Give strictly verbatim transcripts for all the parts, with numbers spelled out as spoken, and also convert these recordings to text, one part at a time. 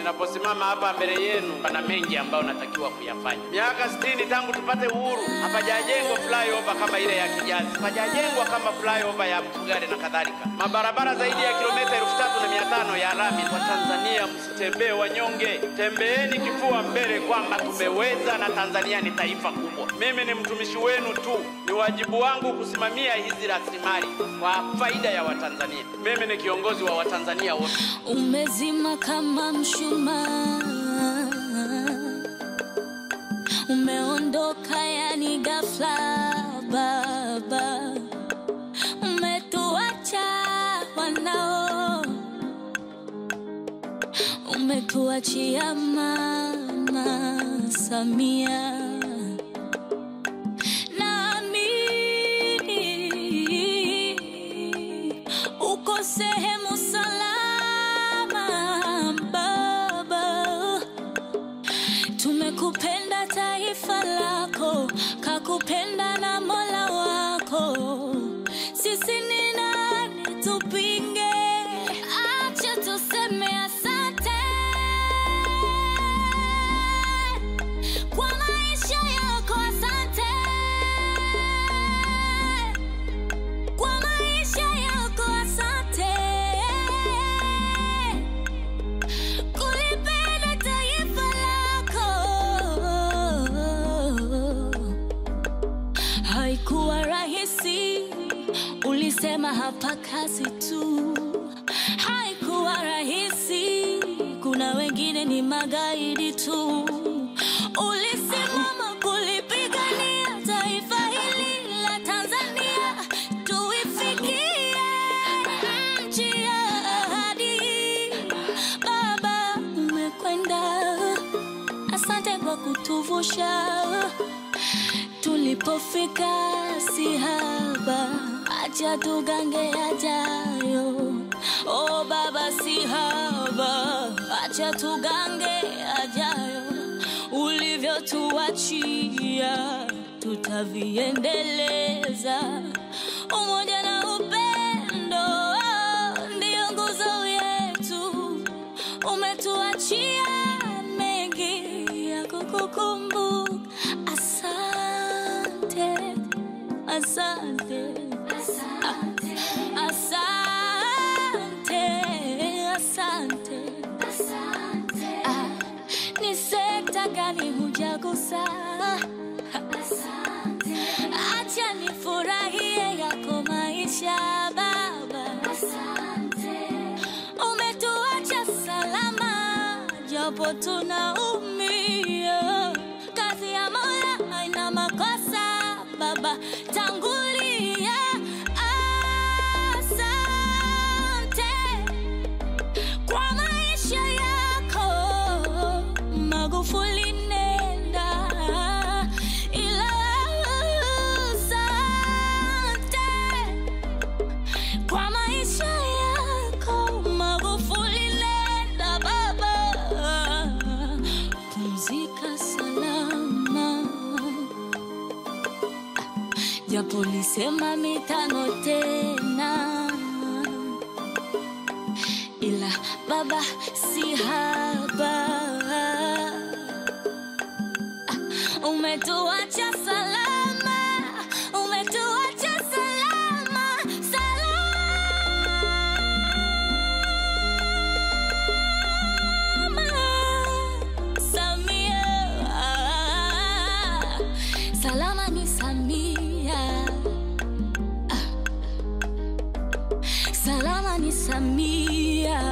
ninaposimama hapa mbele yenu pana mengi ambayo natakiwa kuyafanya. Miaka sitini tangu tupate uhuru, hapajajengwa flyover kama ile ya Kijazi, hapajajengwa kama flyover ya Mfugale na kadhalika. Mabarabara zaidi ya kilomita elfu tatu na mia tano ya lami. Kwa Tanzania msitembee wanyonge, tembeeni kifua mbele kwamba tumeweza na Tanzania ni taifa kubwa. Mimi ni mtumishi wenu tu, ni wajibu wangu kusimamia hizi rasilimali kwa faida ya Watanzania. Mimi ni kiongozi wa Watanzania wote. Umezima kama mshumaa, umeondoka yani ghafla baba, umetuacha wanao, umetuachia Mama Samia. Naamini uko sehemu salama baba, tumekupenda taifa lako, kakupenda na Mola wako. Sisi ni nani tupinge? Acha tuseme asante kwa maisha yako, asante kwa maisha yako, asante kulipenda taifa lako. Haikuwa rahisi, ulisema hapa kazi tu. Haikuwa rahisi, kuna wengine ni magaidi tu. Ulisimama kulipigania taifa hili la Tanzania, tuifikie nchi ya ahadi. Baba umekwenda, asante kwa kutuvusha tulipofika si haba. Acha tugange ajayo, oh baba si haba. Acha tugange ajayo, ulivyotuachia tutaviendeleza. Umoja na upendo ndio nguzo yetu, umetuachia mengi ya kukukumbuka. Asante, asante, asante, asante, asante. Ah, ni sekta gani hujagusa? Asante. Acha nifurahie yako maisha baba. Asante. Umetuacha salama japo tunaumia. Kazi ya Mola haina makosa baba, tangulia. Asante kwa maisha yako Magufuli, nenda ila asante kwa maisha yako Magufuli, nenda baba, pumzika salama. Japo lisema mitano tena, ila baba si haba. Umetuacha salama, umetuacha salama, salama. Samia, salama ni Samia, salama ni Samia.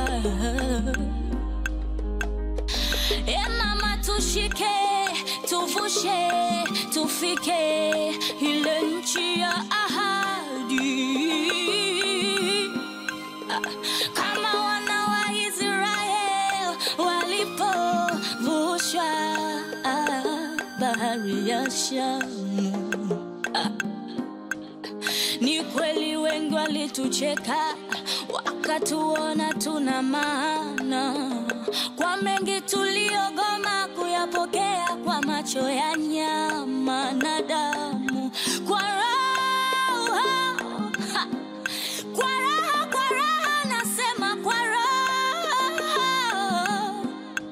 E mama, tushike tuvushe tufike ile nchi ya ahadi, kama wana wa Israel walipovushwa bahari ya Shamu. Ni kweli wengi walitucheka wakatuona tuna maana, kwa mengi tuliogoma kuyapokea kwa macho ya nyama na damu. Kwa raha, kwa raha, kwa raha, nasema kwa raha,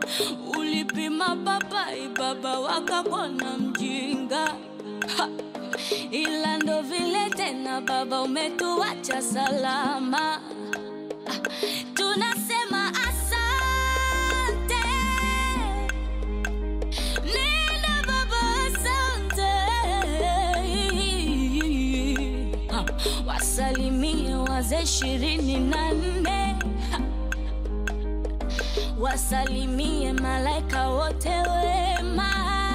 Ulipima papai baba wakakona mjinga, ha. Ila ndo vile tena baba umetuacha salama. Tunasema asante, nenda baba asante. Ha. Wasalimie wazee ishirini na nne, wasalimie malaika wote wema.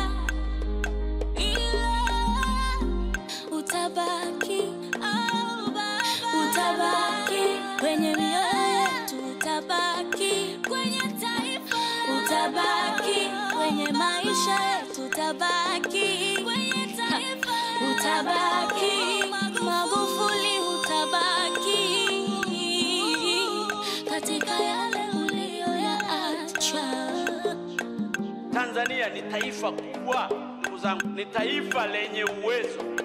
Utabaki, oh baba, utabaki kwenye mioyo yetu, utabaki kwenye taifa, utabaki kwenye maisha yetu, utabaki kwenye taifa, utabaki Magufuli, utabaki katika yale uliyoyaacha. Tanzania ni taifa kubwa, ndugu zangu, ni taifa lenye uwezo.